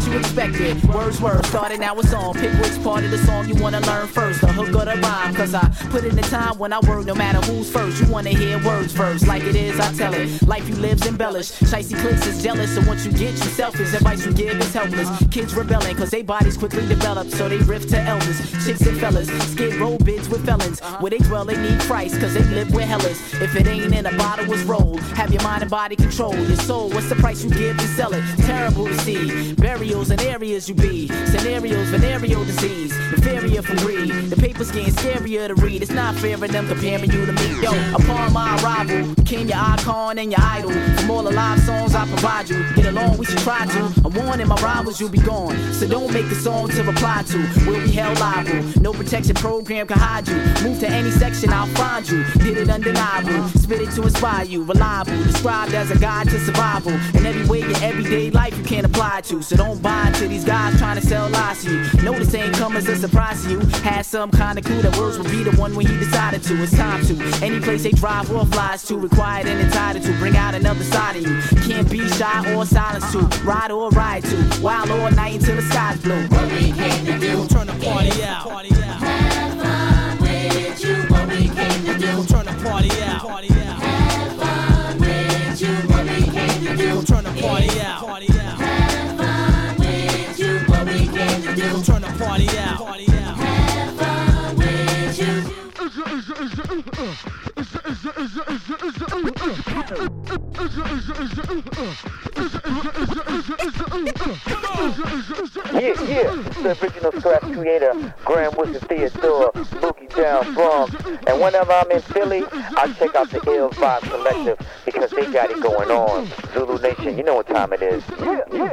you expected. Words started, now it's on. Pick which part of the song you wanna learn first, the hook or the rhyme. Cause I put in the time when I work, no matter who's first. You wanna hear words first, like it is, I tell it. Life you live's embellished. Shicey clicks is jealous, so once you get you selfish, advice you give is helpless. Kids rebelling, cause they bodies quickly develop, so they riff to elders. Chicks and fellas, skid row bids with felons. Where they dwell, they need Christ, cause they live with hellas. If it ain't in a bottle, it's rolled. Have your mind and body control. Your soul, what's the price you give to sell it? Terrible to see. Burials in areas you be. Scenarios, venereal disease. Inferior from greed. The paper's getting scarier to read. It's not fair in them comparing you to me. Yo, upon my arrival, became your icon and your idol. From all the live songs I provide you. Get along, we should try to. I'm warning my rivals, you'll be gone. So don't make the song to reply to. We'll be held liable. No protection program can hide you. Move to any section, I'll find you. Did it undeniable. Spit it to inspire you. Reliable. Described as a guide to survival. In every way, your everyday life you can't apply to. So don't buy into these guys trying to sell lies to you. No, this ain't come as a surprise to you. Had some kind of clue that words would be the one when he decided to. It's time to. Any place they drive or flies to. Required and entitled to. Bring out another side of you. Can't be shy or silence to. Ride or ride to. Wild all night until the sky's blue. What we came to do. Turn the party out. Have fun with you. What we came to do. Turn the party out. Have fun with you. What we came to do. Turn the party out. Have fun with you. What we came to do. Turn the party out. Have fun with you. Yeah, the original scratch creator, Grand Wizard Theodore, Boogie Down Bronx. And whenever I'm in Philly, I check out the Ill Vibe Collective because they got it going on. Zulu Nation, you know what time it is. Yeah.